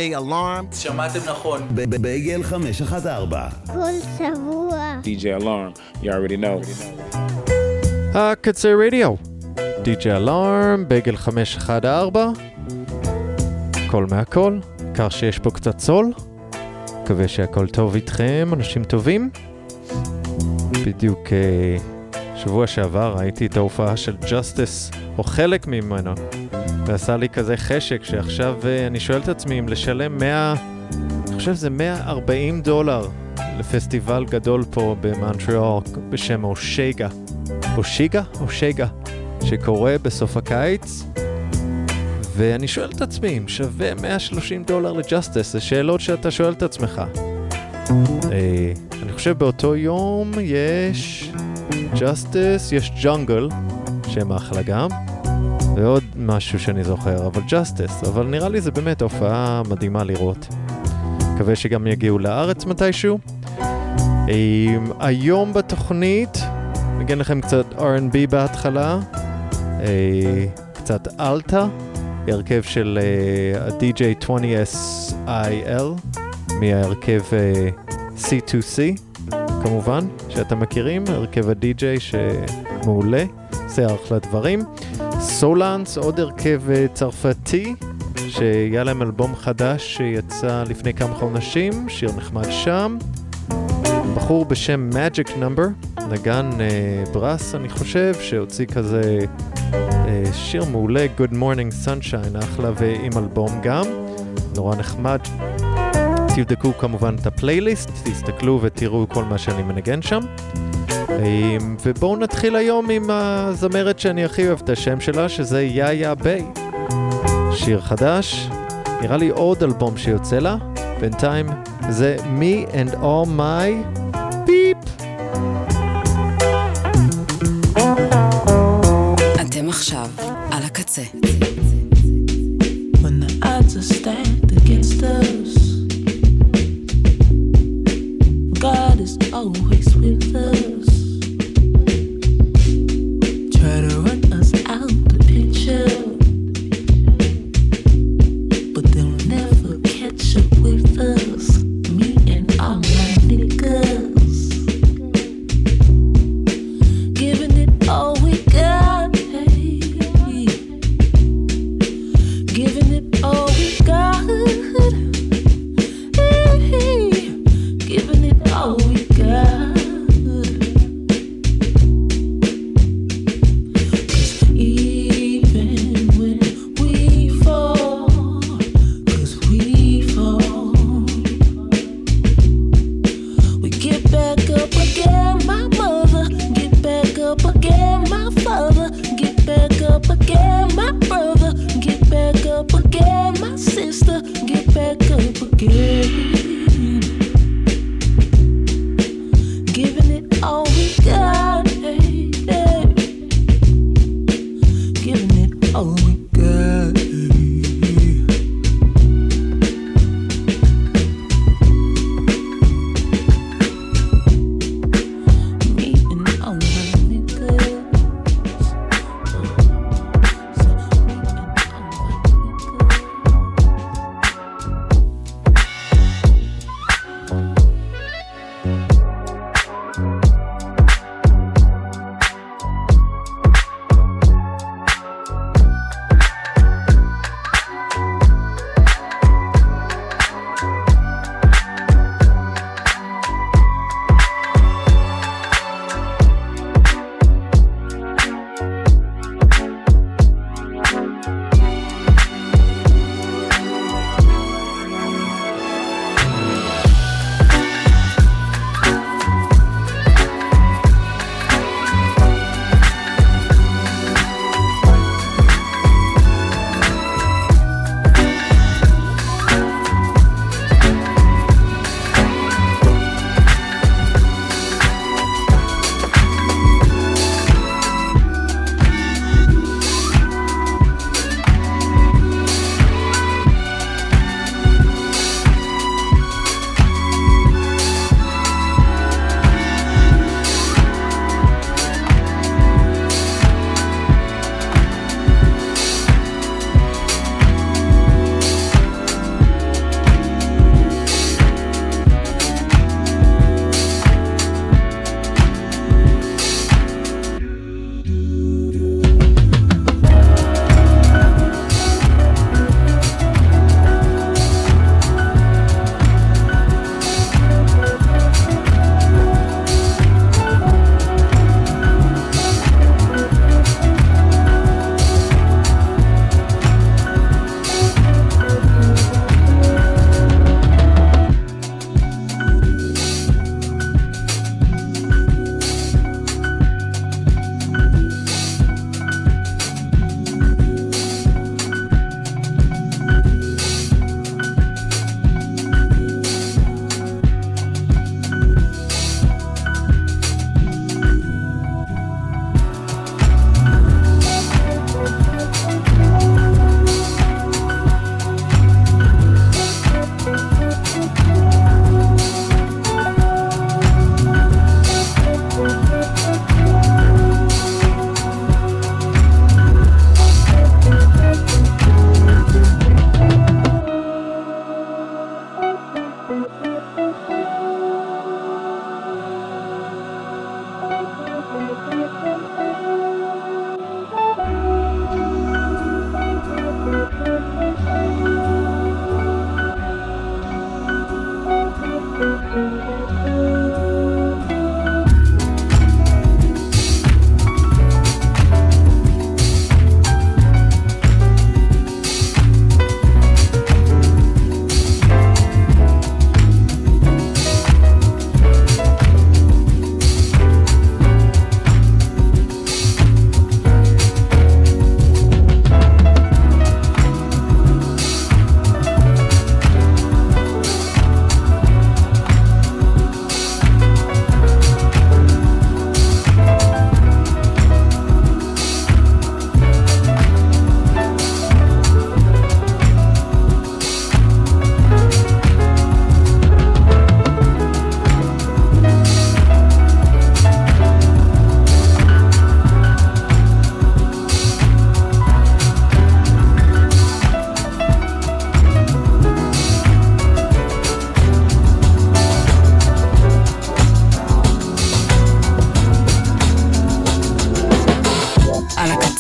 DJ Alarm. שמעתם נכון. בייגל 514. כל שבוע. DJ Alarm, you already know. הקצה רדיו. DJ Alarm, בייגל 514. הכל מהכל, כך שיש פה קצת סול. מקווה שהכל טוב איתכם, אנשים טובים. בדיוק שבוע שעבר ראיתי את ההופעה של Justice, או חלק ממנו, ועשה לי כזה חשק שעכשיו אני שואל את עצמי אם לשלם אני חושב זה $140 לפסטיבל גדול פה במונטריאול בשם אושגה, שקורה בסוף הקיץ, ואני שואל את עצמי אם שווה $130 לג'סטיס. זה שאלות שאתה שואל את עצמך. אני חושב באותו יום יש Justice, יש ג'ונגל שהם אחלה גם, ועוד משהו שאני זוכר, אבל Justice, אבל נראה לי זה באמת הופעה מדהימה לראות. מקווה שגם יגיעו לארץ מתישהו. היום בתוכנית נגן לכם קצת R&B בהתחלה, קצת אלטה, הרכב של ה-DJ 20SIL מההרכב C2C כמובן, שאתם מכירים, הרכב ה-DJ שמעולה, עושה אחלה דברים. סולנס, עוד הרכב צרפתי, שהיה להם אלבום חדש שיצא לפני כמה חודשים, שיר נחמד שם. בחור בשם Magic Number, נגן ברס אני חושב, שהוציא כזה שיר מעולה, Good Morning Sunshine, אחלה, ועם אלבום גם, נורא נחמד. תבדקו כמובן את הפלייליסט, תסתכלו ותראו כל מה שאני מנגן שם. ובואו נתחיל היום עם הזמרת שאני הכי אוהב את השם שלה, שזה יאיה ביי. שיר חדש, נראה לי עוד אלבום שיוצא לה, בינתיים זה Me and All My Beep. אתם עכשיו על הקצה. When the odds are stacked against us, God is always with us. Try to run us out the picture, but they'll never catch up with us. Me and all my niggas, giving it all we got, hey. Giving it all we got, hey. Giving it all we got.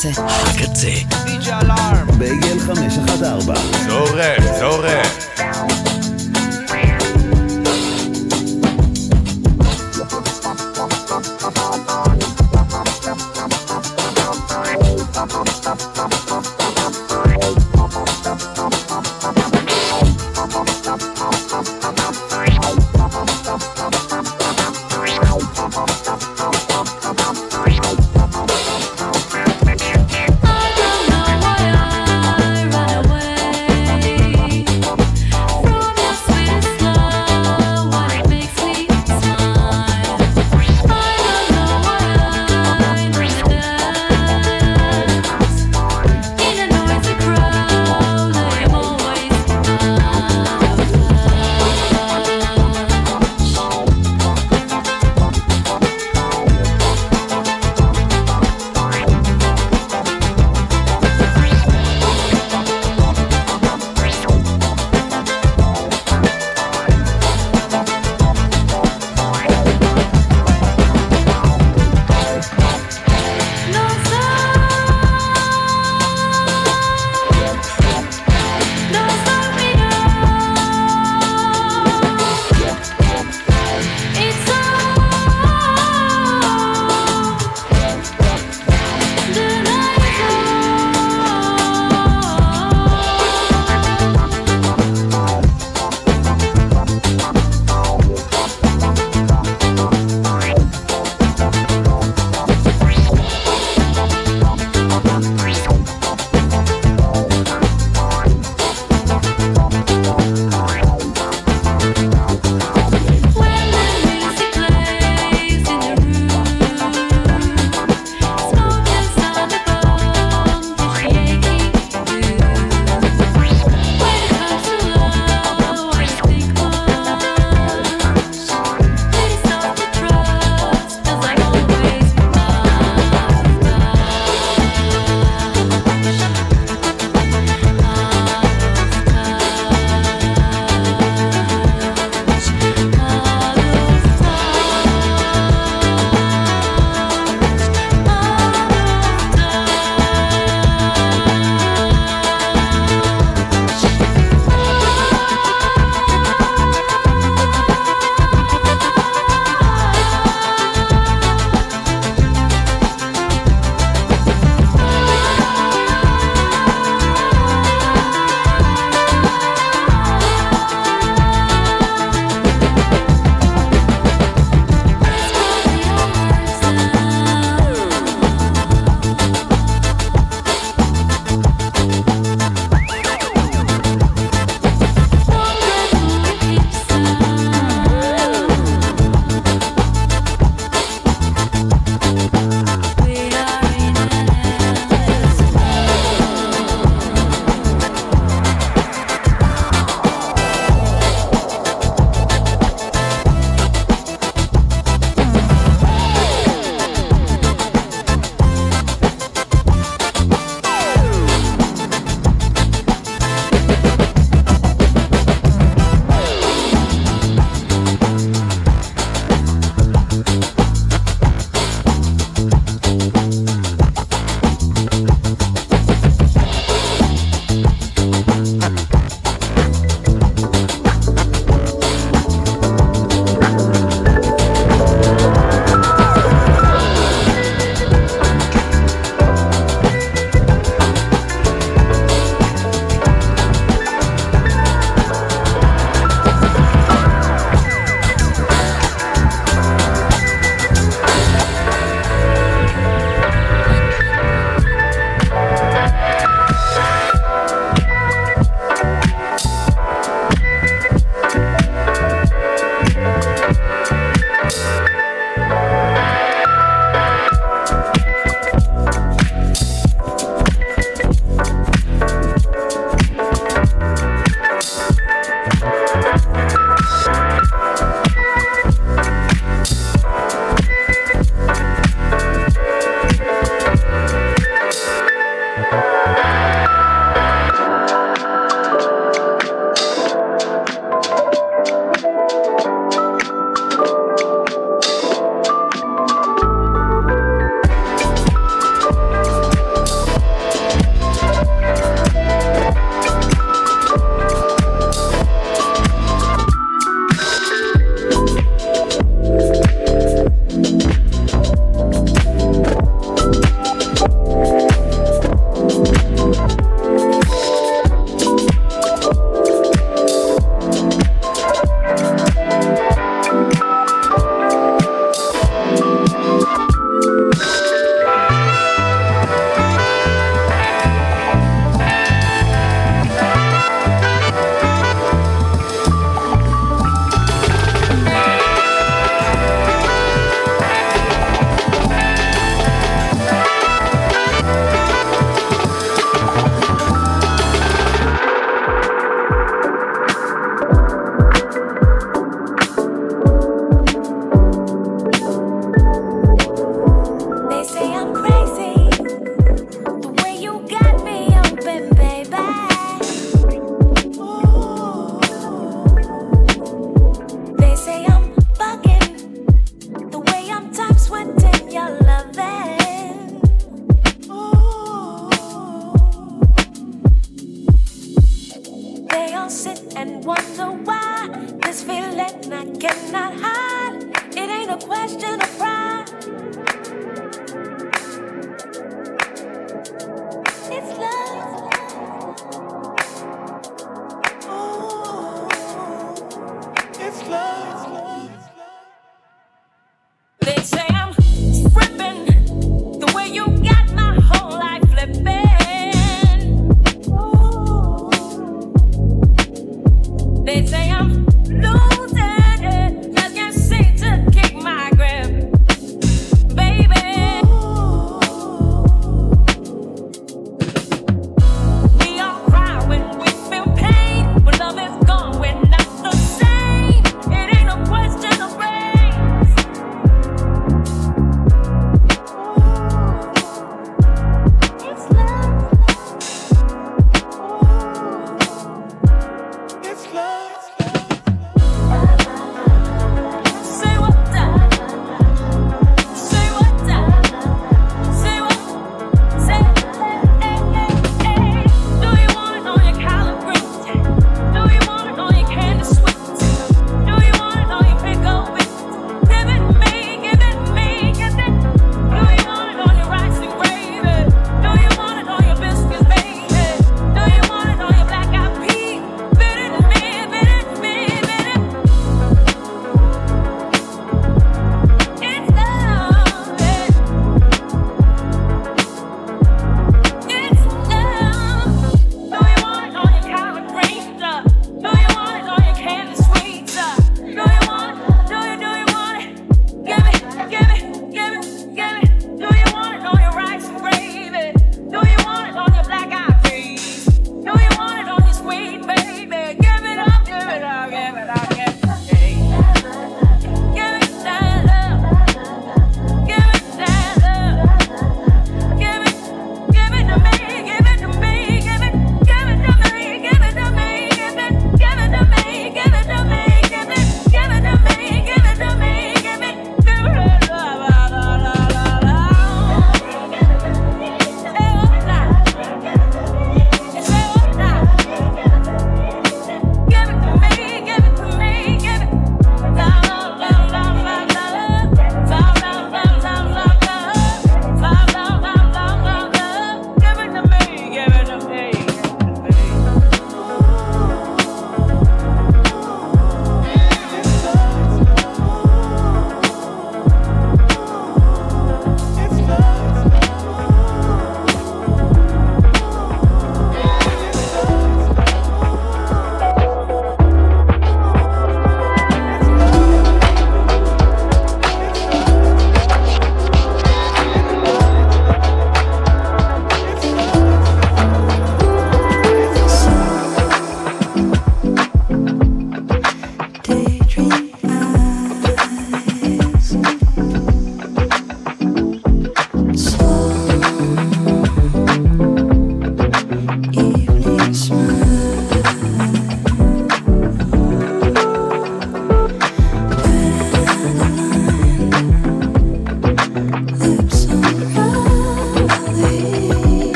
הקצה. הקצה. בייגל 514. זורם.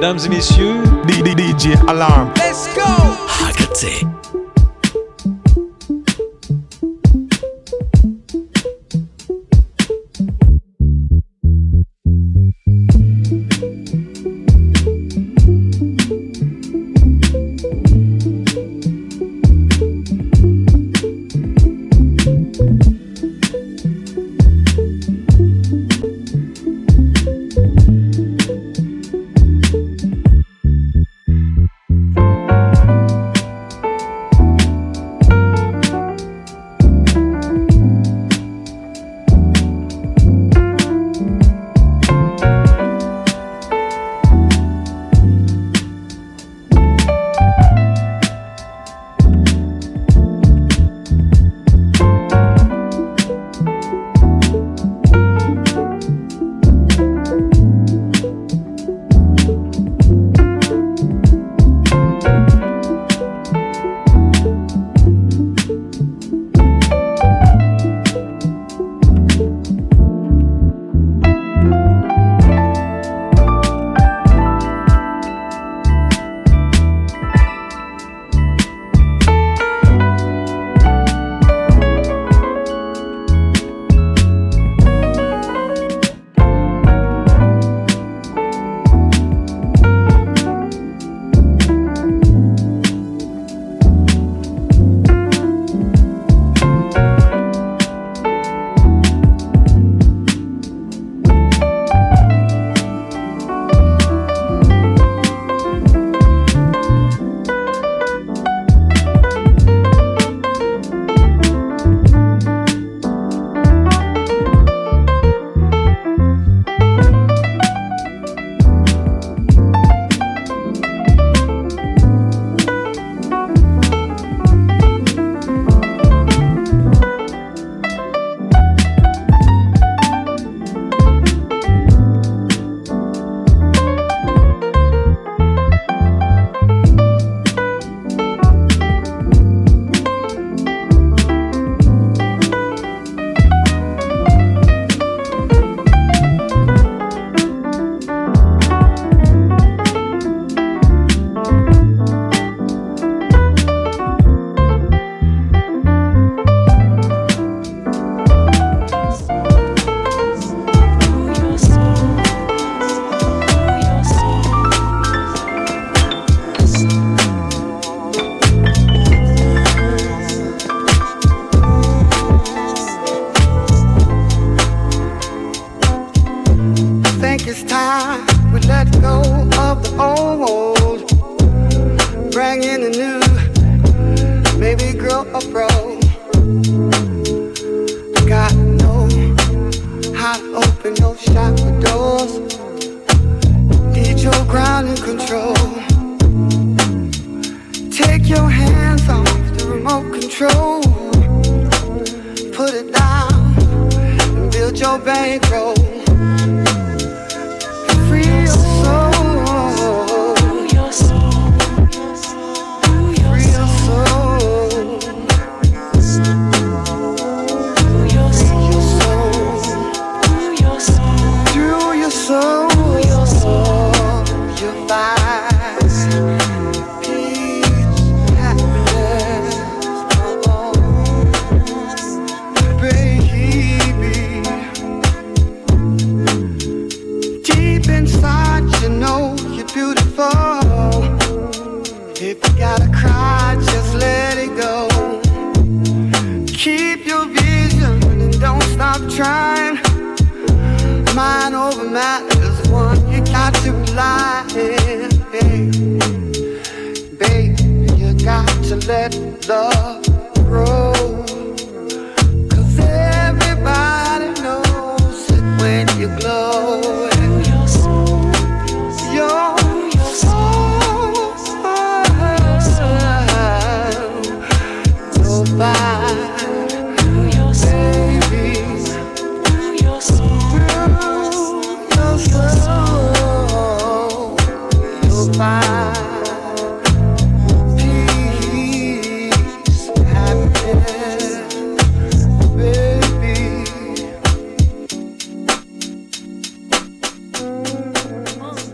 mesdames et messieurs, DJ Alarm. Let's go! הקצה.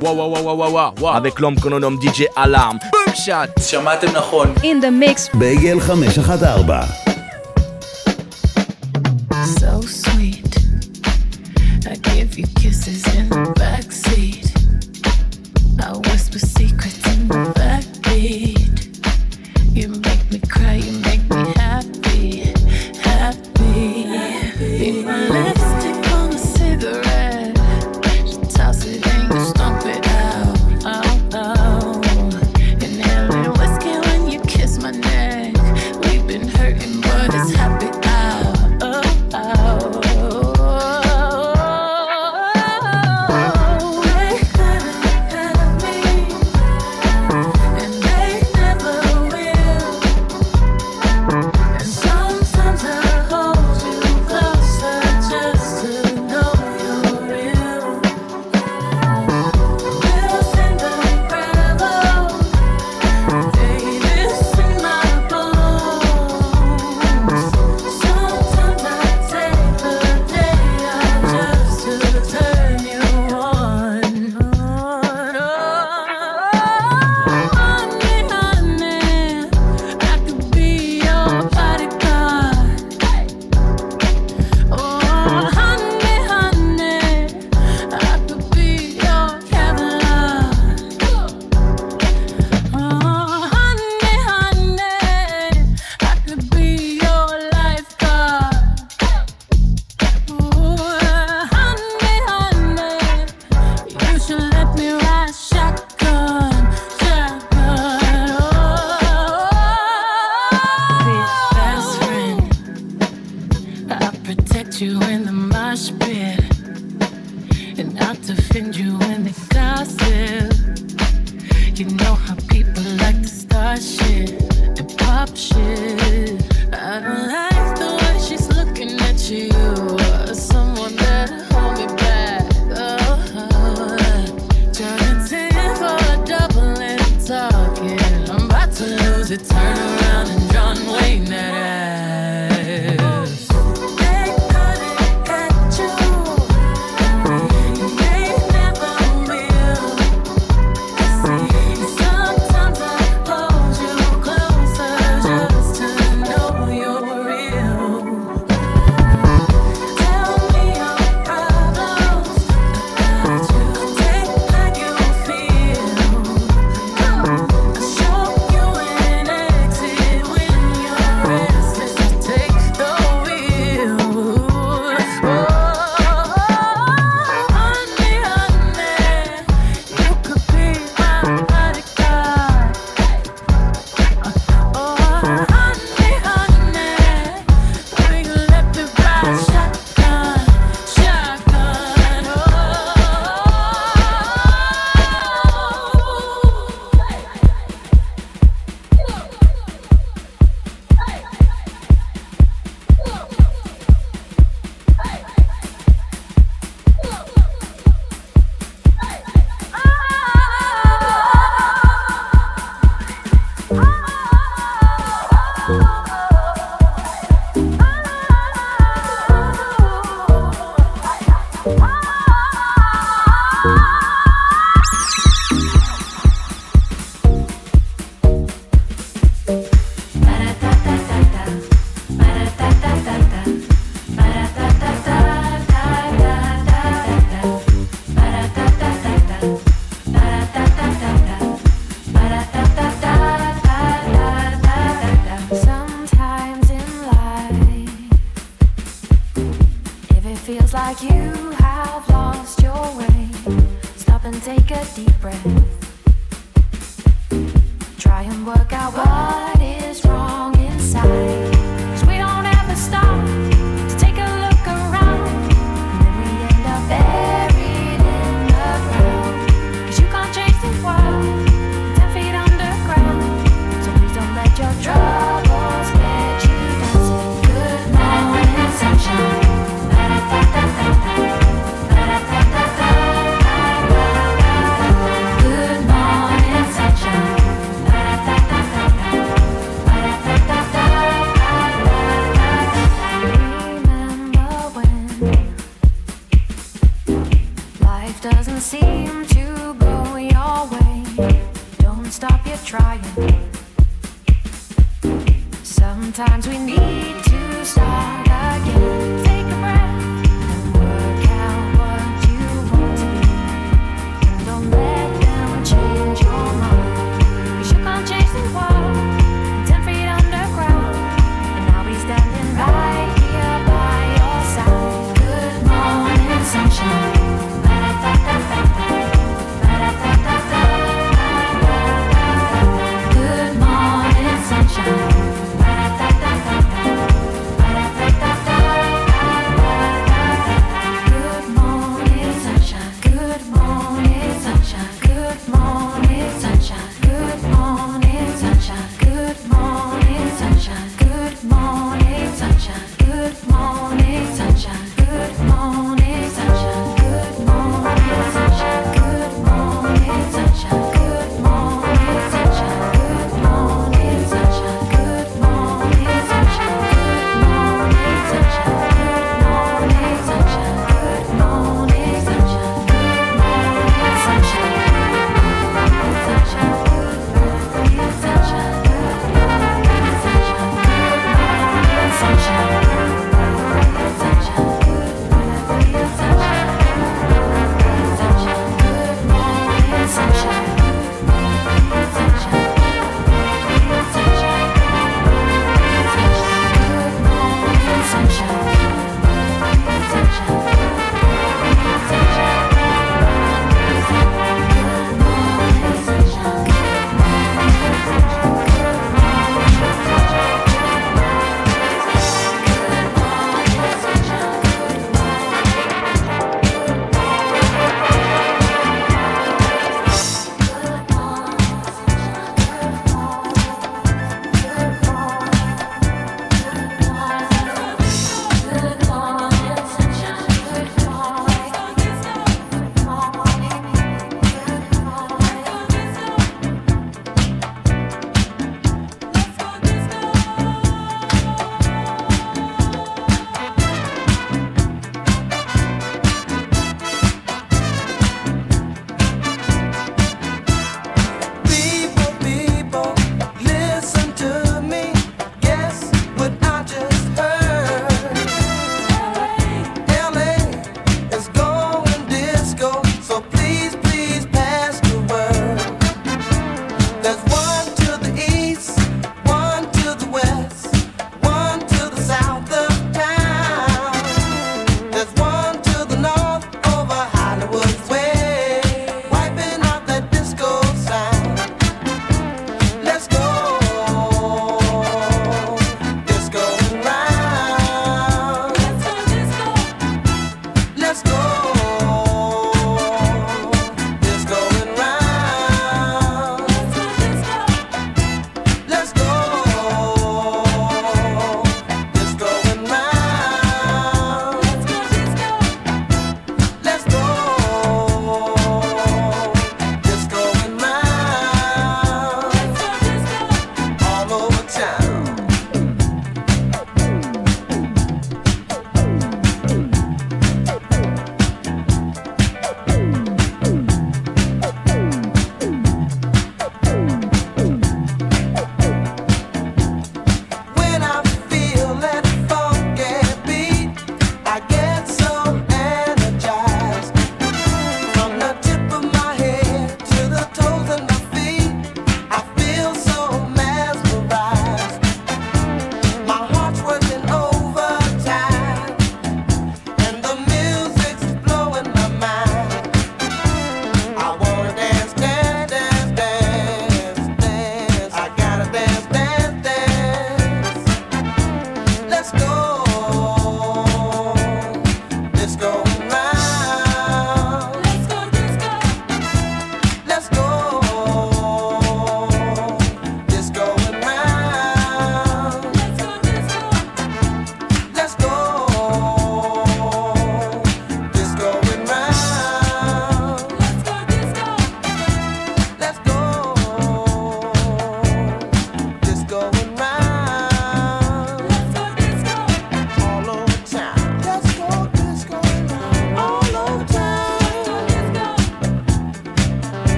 וואו וואו וואו וואו וואו וואו avec l'homme qu'on nomme DJ Alarm. בום שאט. שמעתם נכון. In the mix. בייגל 514. So sweet. I give you kisses in the backseat. I whisper secrets in the backbeat. You make me cry, you make me happy, happy. Leave my lipstick on a cigarette. Just toss it and you stomp it out, out, out. Inhaling whiskey when you kiss my neck. We've been hurting, but it's happy out, oh, out. Show you an exit. won't stop you trying. Sometimes we need to start again. Take a breath and work out what you want to be. And don't let them change your mind. 'Cause you can't change the world 10 feet underground. And I'll be standing right here by your side. Good morning, sunshine. Good morning, sunshine.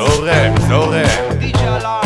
זורם, זורם. DJ Alarm.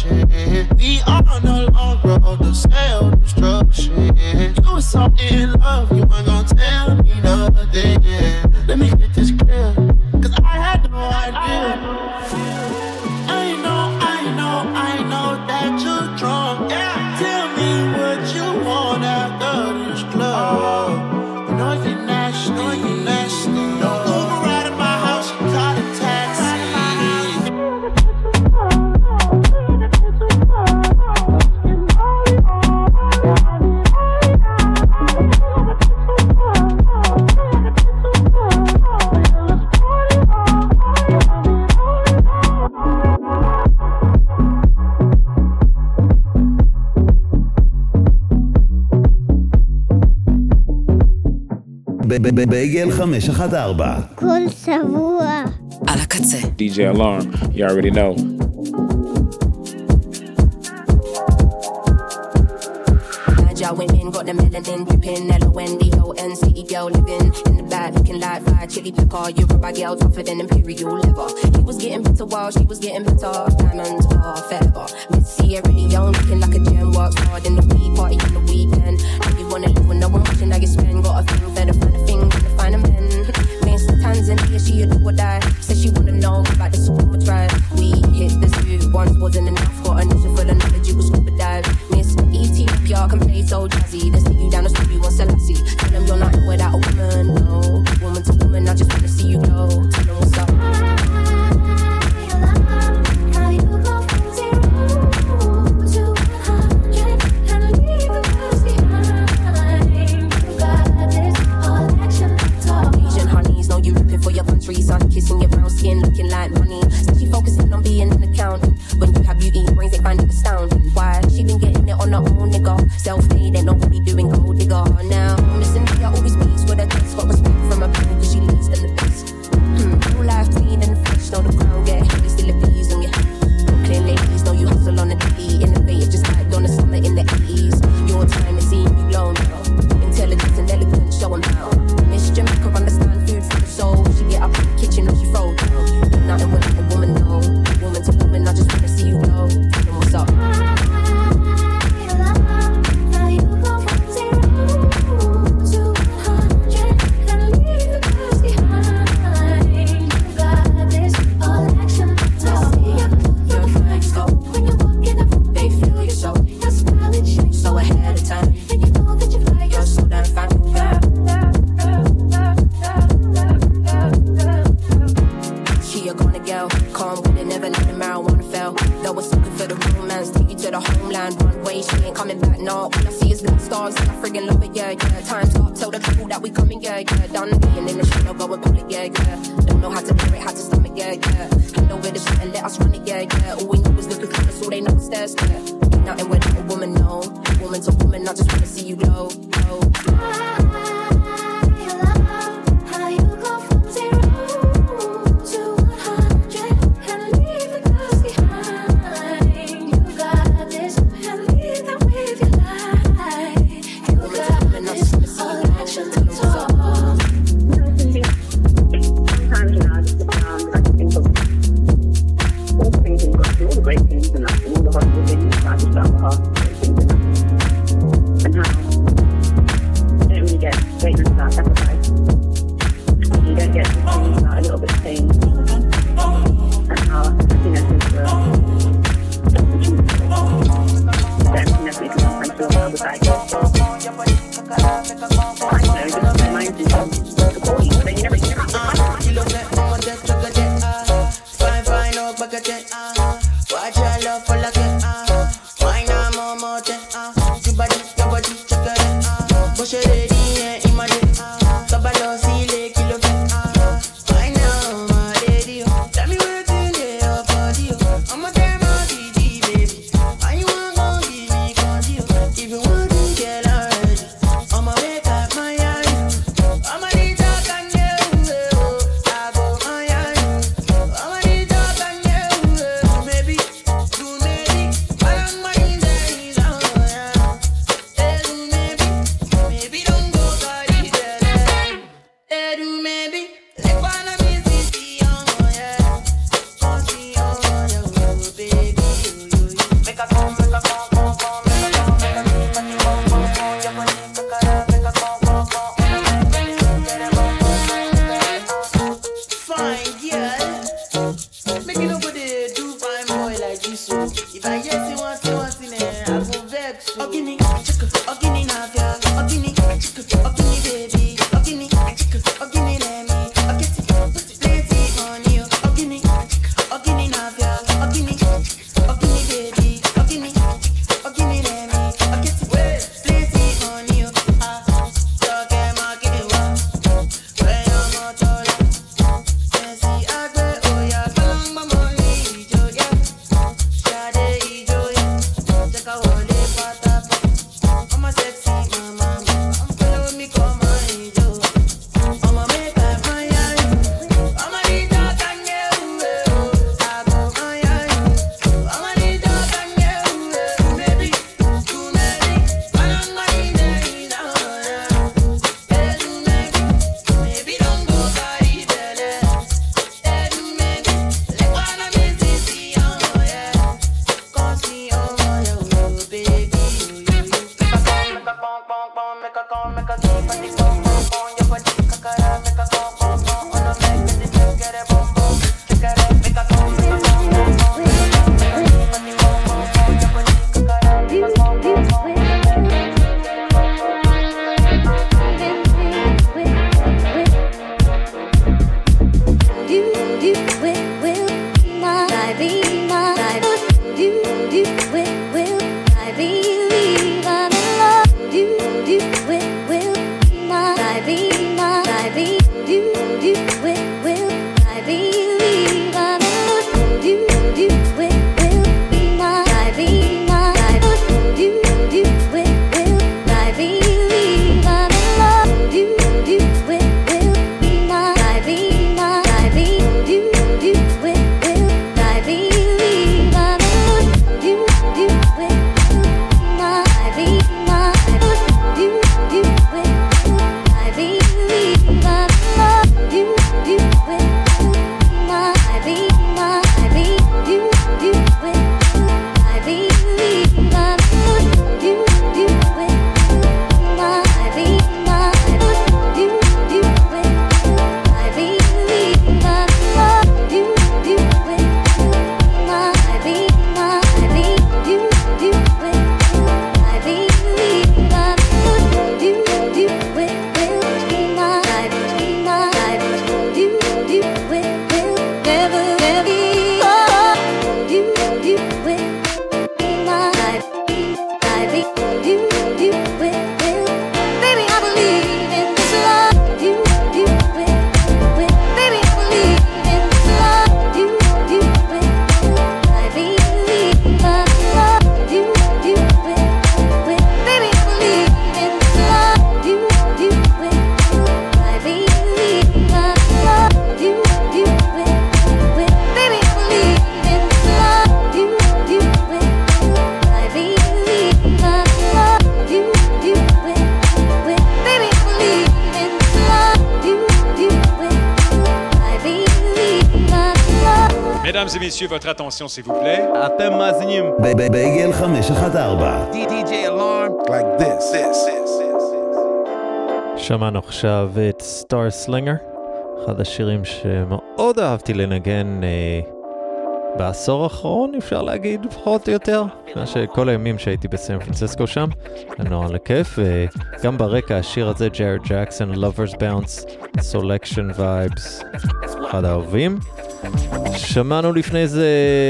destruction. We are on the long road to self-destruction. You was so in love, you weren't gonna tell me nothing. Let me get this clear, cause I had no idea. I know that you're drunk. Yeah. Tell me what you want after this club. You know you're nasty. Don't Uber right in my house, call a taxi. בייגל 514 כל שבוע על הקצה. DJ Alarm, you already know. Y'all women got the melanin dripping, L-O-N-D-O-N, city girl living in the back, looking like fire, chili pepper, Europa girl tougher than imperial leather. He was getting better while she was getting better, diamonds are feather. Missy really young, looking like a gem, works hard in the week, party on the weekend. If you wanna live with no one watching how you spend, got a thing for the find a thing, to find a man. Miss Tanzania, she a do or die, says she wanna know about the super drive. We hit the zoo, once wasn't enough, got a notion full of knowledge, you was scuba dive. Miss Ethiopia can play so jazzy, they see you down the street, you want Selassie. Tell them you're not without a woman, no. Woman to woman, I just wanna see you go. Tell them what's up. Asian honeys know you ripping for your country, son. Kissing your brown skin, looking like money. Said she focusing on being an accountant. When you have beauty brains, they find it astounding. Why? She been getting it on her own, nigga. Self-made, ain't nobody doing gold digger. Now, missing me, I always please with her test. Got respect from her people, cause she leads in the best. Real life clean and fresh, know the crown get heavy, still a bees on your head. Brooklyn ladies, know you hustle on the daily. Innovative, just like Donna Summer in the 80s. Your time is seeing you blown now. Intelligence and elegance, show 'em how. Miss Jamaica, understand food for the soul. She get up in the kitchen or she throw down. Ain't nothing with a woman, no. Woman to woman, I just wanna see you glow. Tell them what's up. And how Mesdames et messieurs, votre attention s'il vous plaît. אתם מאזינים. בייגל 514. DJ Alarm. Like this. שמענו עכשיו את סטאר סלינגר, אחד השירים שמאוד אהבתי לנגן בעשור האחרון, אפשר להגיד, פחות או יותר. כל הימים שהייתי בסן פרנסיסקו שם, נורא לכיף, וגם ברקע השיר הזה, ג'רד ג'קסון, Lovers Bounce, Selection Vibes, אחד האהובים. שמענו לפני זה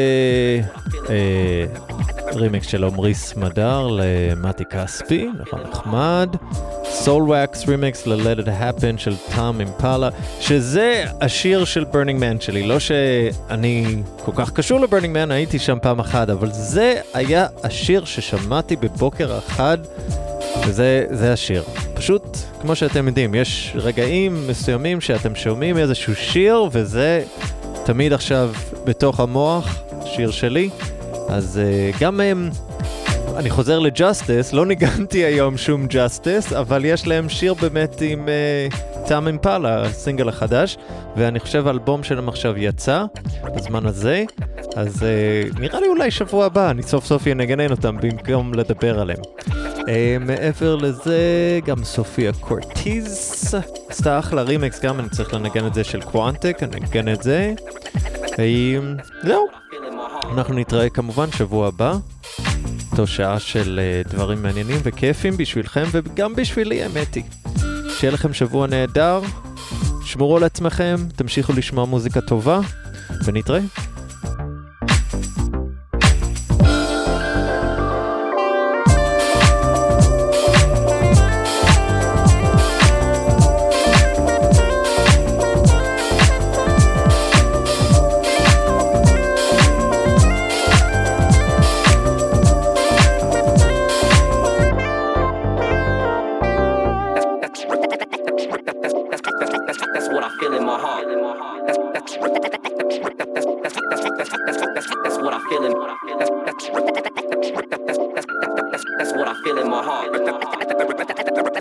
רימיקס של עומרי סמדר למתי כספי, נכון, נחמד. Soul Wax Remix ל-Let It Happen של טום אימפלה, שזה השיר של Burning Man שלי. לא שאני כל כך קשור ל-Burning Man, הייתי שם פעם אחת, אבל זה היה השיר ששמעתי בבוקר אחד, וזה השיר. פשוט, כמו שאתם יודעים, יש רגעים מסוימים שאתם שומעים איזשהו שיר, וזה תמיד עכשיו בתוך המוח, שיר שלי. אז גם אני חוזר לג'סטיס, לא ניגנתי היום שום ג'סטיס, אבל יש להם שיר באמת עם טום אימפלה, הסינגל החדש, ואני חושב האלבום שלהם עכשיו יצא בזמן הזה, אז נראה לי אולי שבוע הבא, אני סוף סוף ינגנן אותם במקום לדבר עליהם. מעבר לזה, גם סופיה קורטיז עשתה אחלה רימיקס, גם אני צריך לנגן את זה של קוואנטק, אני נגן את זה. זהו, אנחנו נתראה כמובן שבוע הבא. אותו שעה של דברים מעניינים וכיפים בשבילכם וגם בשבילי, האמת היא. שיהיה לכם שבוע נהדר, שמרו על עצמכם, תמשיכו לשמוע מוזיקה טובה, ונתראה. That's what I feel in my heart.